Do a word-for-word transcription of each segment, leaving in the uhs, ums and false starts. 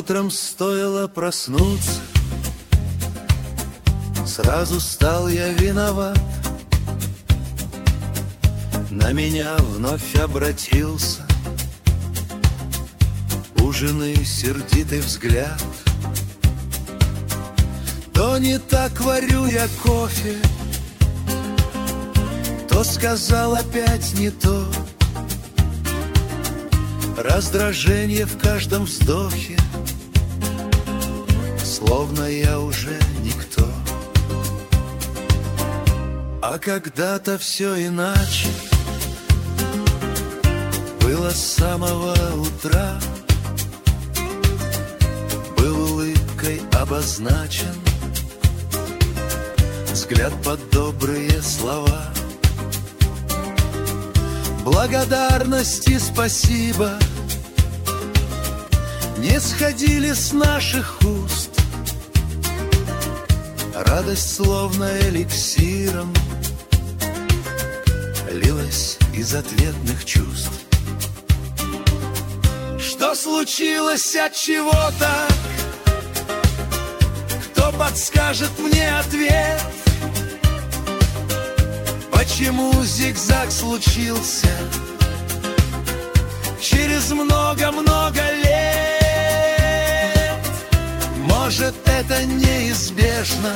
Утром стоило проснуться, сразу стал я виноват. На меня вновь обратился у жены сердитый взгляд. То не так варю я кофе, то сказал опять не то. Раздражение в каждом вздохе, словно я уже никто. А когда-то все иначе было с самого утра. Был улыбкой обозначен взгляд под добрые слова. Благодарности спасибо не сходили с наших уст. Радость словно эликсиром лилась из ответных чувств. Что случилось, отчего так? Кто подскажет мне ответ? Почему зигзаг случился через много-много лет? Может, это неизбежно,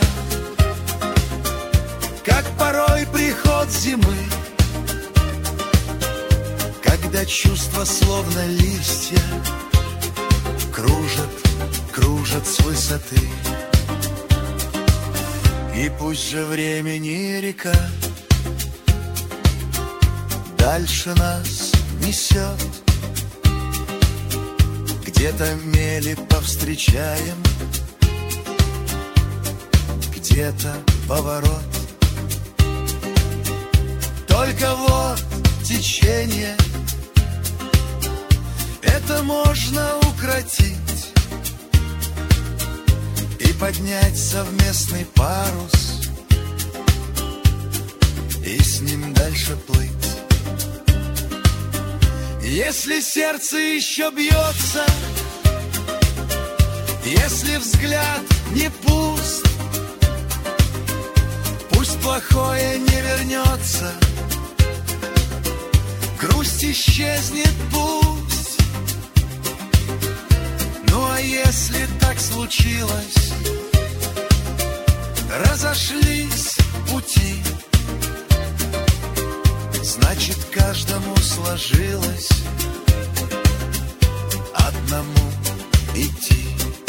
как порой приход зимы, когда чувства словно листья кружат, кружат с высоты. И пусть же времени река дальше нас несет, где-то мели повстречаем, где-то поворот. Только вот течение, это можно укротить и поднять совместный парус, и с ним дальше плыть. Если сердце еще бьется, если взгляд не пуст, пусть плохое не вернется, грусть исчезнет пусть. Ну а если так случилось, разошлись пути, значит, каждому сложилось одному идти.